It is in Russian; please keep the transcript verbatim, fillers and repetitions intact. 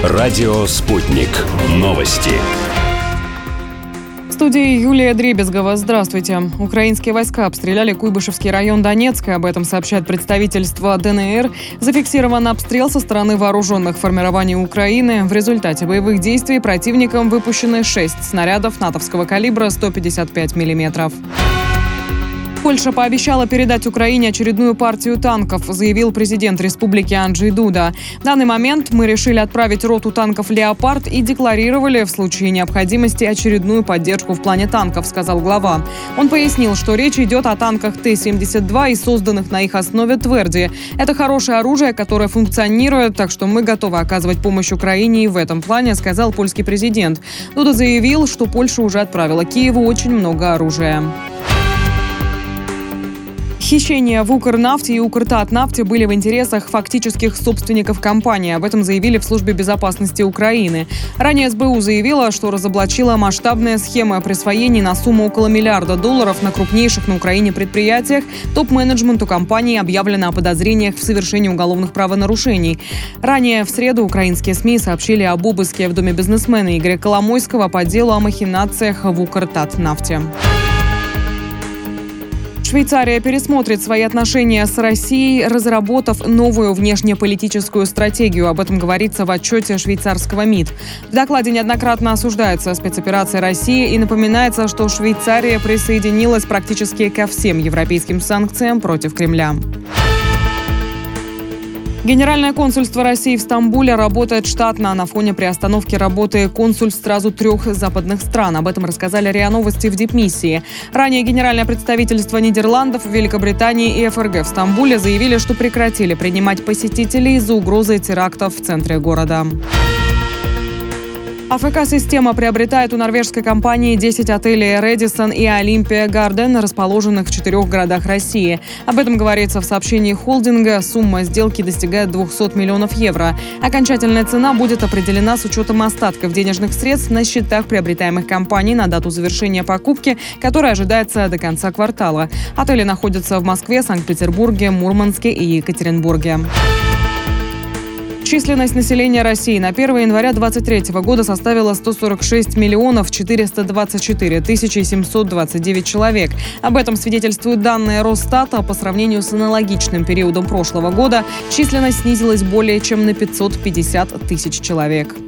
Радио «Спутник». Новости. В студии Юлия Дребезгова. Здравствуйте. Украинские войска обстреляли Куйбышевский район Донецка. Об этом сообщает представительство ДНР. Зафиксирован обстрел со стороны вооруженных формирований Украины. В результате боевых действий противником выпущены шесть снарядов натовского калибра сто пятьдесят пять миллиметров. Польша пообещала передать Украине очередную партию танков, заявил президент республики Анджей Дуда. В данный момент мы решили отправить роту танков «Леопард» и декларировали в случае необходимости очередную поддержку в плане танков, сказал глава. Он пояснил, что речь идет о танках Т семьдесят два и созданных на их основе «Тверди». Это хорошее оружие, которое функционирует, так что мы готовы оказывать помощь Украине и в этом плане, сказал польский президент. Дуда заявил, что Польша уже отправила Киеву очень много оружия. Хищения в Укрнафте и Укртатнафте были в интересах фактических собственников компании. Об этом заявили в службе безопасности Украины. Ранее эс бэ у заявила, что разоблачила масштабные схемы присвоений на сумму около миллиарда долларов на крупнейших на Украине предприятиях. Топ-менеджменту компании объявлено о подозрениях в совершении уголовных правонарушений. Ранее в среду украинские СМИ сообщили об обыске в доме бизнесмена Игоря Коломойского по делу о махинациях в Укртатнафте. Швейцария пересмотрит свои отношения с Россией, разработав новую внешнеполитическую стратегию. Об этом говорится в отчете швейцарского МИД. В докладе неоднократно осуждается спецоперация России и напоминается, что Швейцария присоединилась практически ко всем европейским санкциям против Кремля. Генеральное консульство России в Стамбуле работает штатно на фоне приостановки работы консульств сразу трех западных стран. Об этом рассказали РИА Новости в дипмиссии. Ранее Генеральное представительство Нидерландов, Великобритании и эф эр гэ в Стамбуле заявили, что прекратили принимать посетителей из-за угрозы терактов в центре города. а эф ка-система приобретает у норвежской компании десять отелей «Редисон» и «Олимпия Гарден», расположенных в четырех городах России. Об этом говорится в сообщении холдинга. Сумма сделки достигает двухсот миллионов евро. Окончательная цена будет определена с учетом остатков денежных средств на счетах приобретаемых компаний на дату завершения покупки, которая ожидается до конца квартала. Отели находятся в Москве, Санкт-Петербурге, Мурманске и Екатеринбурге. Численность населения России на первое января две тысячи двадцать третьего года составила сто сорок шесть миллионов четыреста двадцать четыре тысячи семьсот двадцать девять человек. Об этом свидетельствуют данные Росстата. По сравнению с аналогичным периодом прошлого года численность снизилась более чем на пятьсот пятьдесят тысяч человек.